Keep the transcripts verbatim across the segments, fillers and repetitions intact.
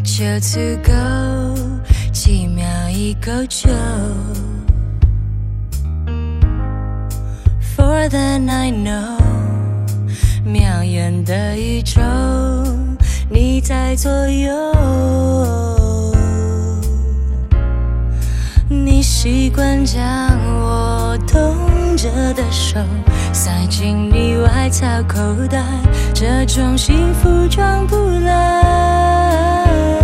就足够，几秒已够久。For then I know， 渺远的宇宙，你在左右。你习惯将我冻着的手塞进你外套口袋，这种幸福装不来。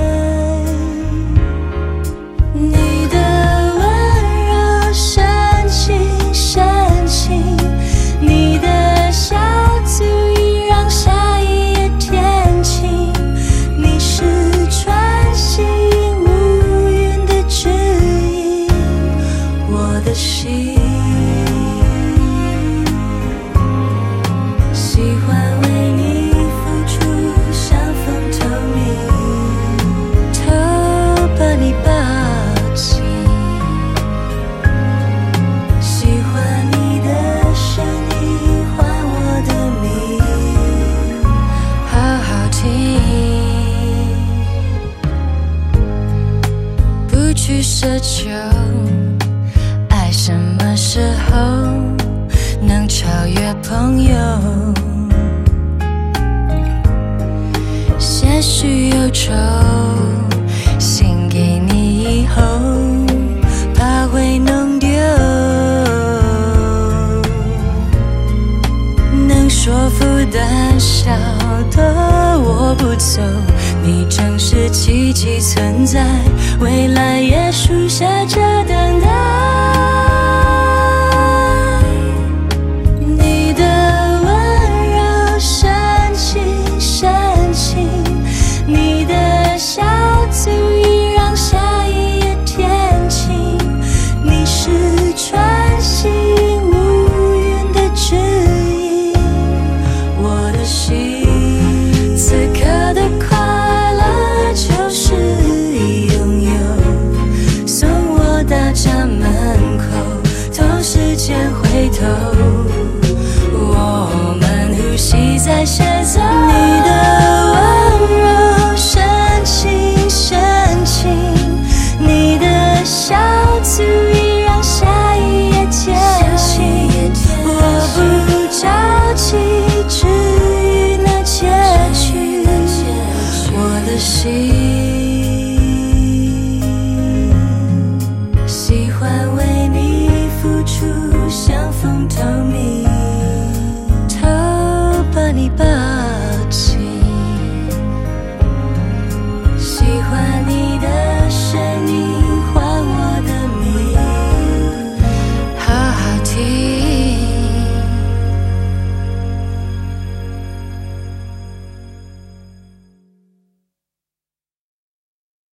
你的温柔深情深情，你的笑足以让下一夜天晴。你是穿行无云的指引，我的心喜欢为你付出，像风透明，偷把你抱紧。喜欢你的声音，唤我的名，好好听。不去奢求爱什么时候能超越朋友，些许忧愁献给你以后，怕会弄丢。能说服胆小的我不走，你正是奇迹存在，未来也书写着等待。你的温柔深情深情，你的笑足以让下一夜天晴。你是穿行无云的指引，我的心此刻的快乐就是拥有，送我到家门口，同时间回头，我们呼吸在协奏。你的温柔深情深情，你的笑足以让下一夜天晴。我不着急，至于那结局，我的心